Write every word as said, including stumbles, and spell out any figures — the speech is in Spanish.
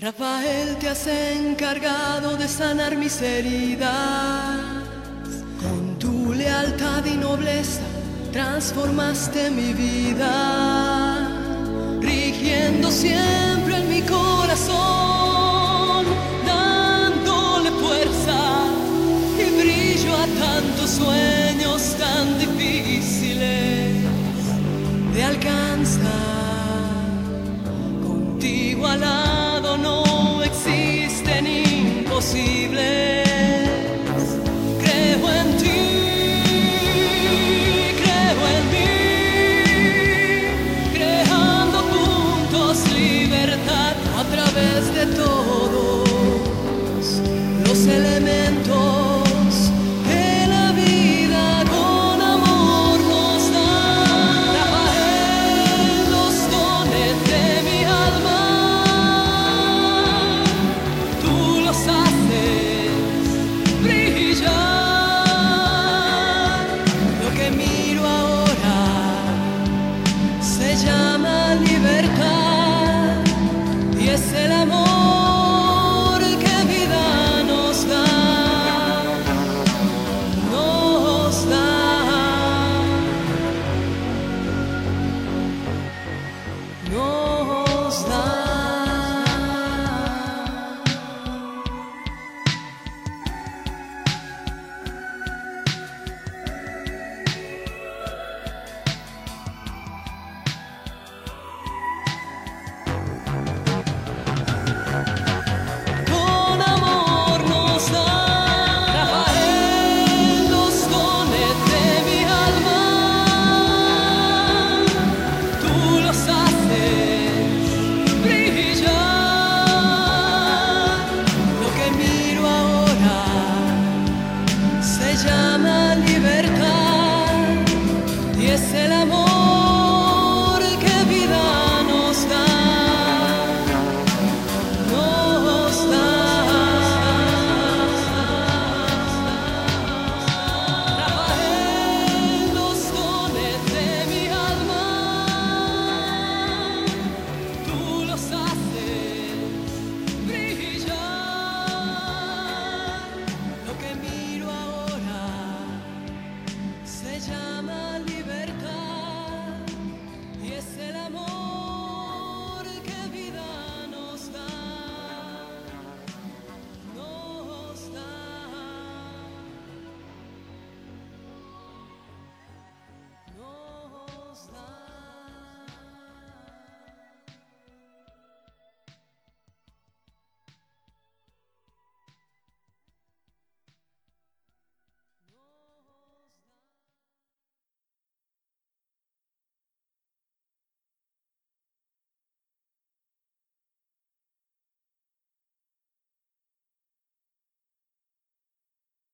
Rafael, te has encargado de sanar mis heridas. Con tu lealtad y nobleza transformaste mi vida, rigiendo siempre en mi corazón, dándole fuerza y brillo a tantos sueños tan difíciles de alcanzar. Contigo al lado no existen imposibles. Creo en ti, creo en mí, creando juntos libertad a través de todos los elementos que la vida con amor nos da. Rafael, los dones de mi alma, tú los haces brillar. Lo que miro ahora se llama libertad y es el amor que vida nos da, nos da. Nos da. Con amor nos da. Rafael, los dones de mi alma, tú los haces brillar. Lo que miro ahora se llama libertad y es el amor que vida nos da, nos da. Rafael, los dones de mi alma, tú los haces brillar. Lo que miro ahora se llama